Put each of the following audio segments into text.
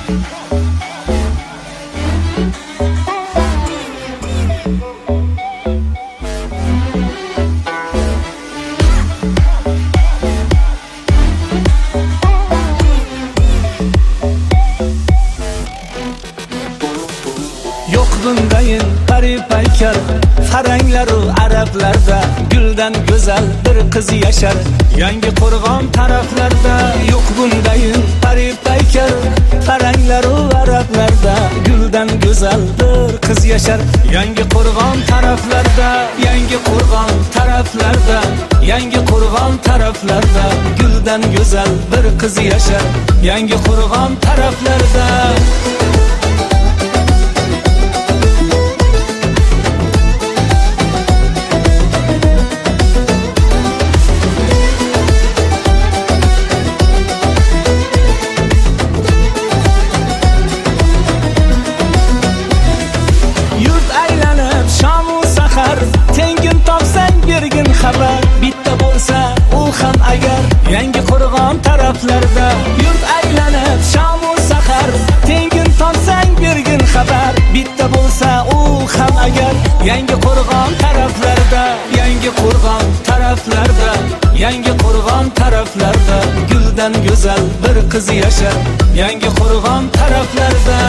bundayin garib paykar faranglaru arablarda guldan go'zal bir qiz yashar yangi qo'rg'on taraflarda. Yo'q bundayin garib paykar faranglaru arablarda guldan go'zal bir qiz yashar yangi qo'rg'on taraflarda. Yangi qo'rg'on taraflarda, yangi qo'rg'on taraflarda guldan go'zal bir qiz yashar yangi qo'rg'on taraflarda. Tengin topsang bergin xabar, bitta bo'lsa u ham agar yangi qo'rg'on taraflarda. Yurt aylanib shamu sahar, tengin topsang bergin xabar, bitta bo'lsa u ham agar yangi qo'rg'on taraflarda. Yangi qo'rg'on taraflarda, yangi qo'rg'on taraflarda guldan go'zal bir qiz yashar yangi qo'rg'on taraflarda.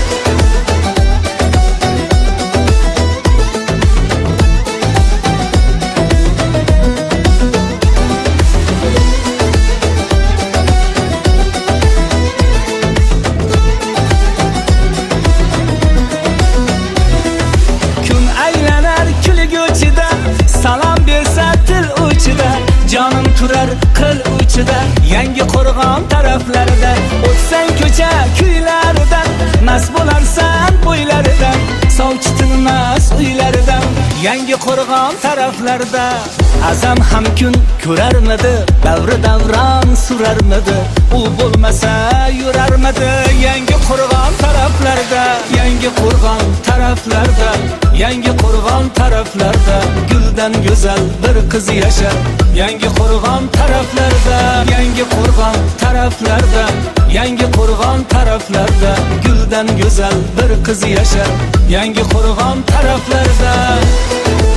Salom bersa til uchida, jonim turar qil uchida yangi qo'rg'on taraflarida. O'tsang ko'cha kuylaridan, mas bo'larsan bo'ylaridan, sovchi tinmas uylaridan yangi qo'rg'on taraflarda. Azam ham kun ko'rarmidi, davri davron surarmidi, u bo'lmasa yurarmidi yangi qo'rg'on taraflarda. Yangi qo'rg'on taraflarda, yangi qo'rg'on taraflarda guldan go'zal bir qiz yashar yangi qo'rg'on taraflarda. Yangi qo'rg'on taraflarda, yangi qo'rg'on taraflarda guldan go'zal bir qiz yashar yangi qo'rg'on taraflarda.